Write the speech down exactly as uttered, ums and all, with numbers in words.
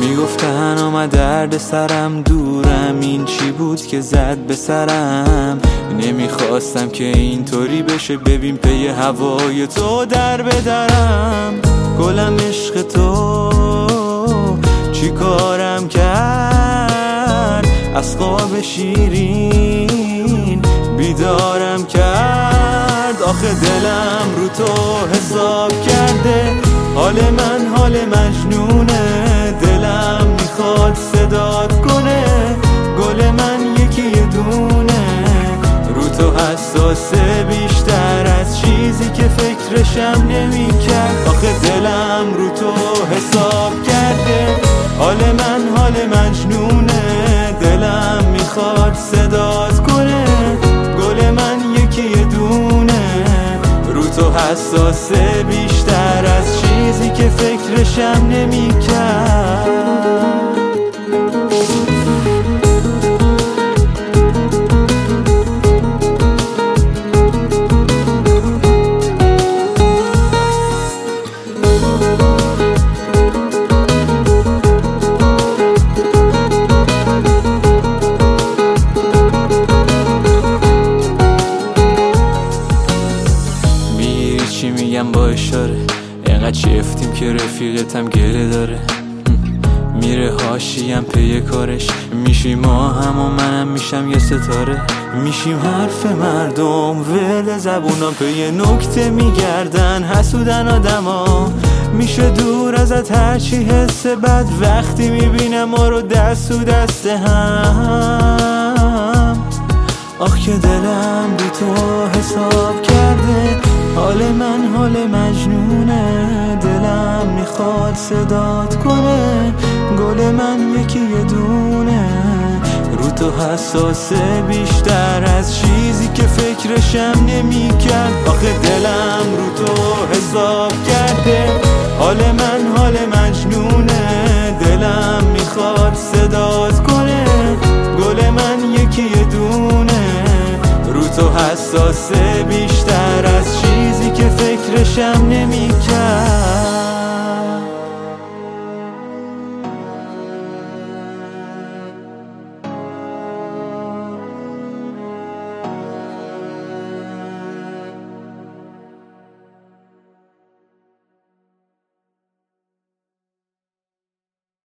میگفتن آمد درد سرم دورم، این چی بود که زد به سرم؟ نمیخواستم که اینطوری بشه، ببین پی هوای تو در بدرم. گلم عشق تو چی کارم کرد، از خواب شیرین بیدارم کرد. آخه دلم رو تو حساب کرده، حال من حال مجنونه. دلم میخواد صدات کنه، گل من یکی دونه. رو تو حساسه بیشتر از چیزی که فکرشم نمیکرد. آخه دلم رو تو حساب کرده، حال من حال مجنونه. دلم میخواد صدات کنه، گل من یکی دونه. رو تو حساسه بیشتر از چیزی که فکرشم نمیکرد. چی میگم با اشاره، اینقدر چفتیم که رفیقتم گله داره. میره حاشیم پی کارش، میشیم ما هم و منم میشم یه ستاره. میشیم حرف مردم ول زبونام، پی نکته میگردن حسودن آدما. میشه دور ازت هرچی حس بد، وقتی میبینم ما رو دست و دست هم. آخ که دلم بی تو حساب کرده، حال من حال مجنونه. دلم میخواد صدات کنه، گل من یکی دونه. رو تو حساسه بیشتر از چیزی که فکرشم نمیکرد. آخه دلم رو تو حساب کرده، حال من حال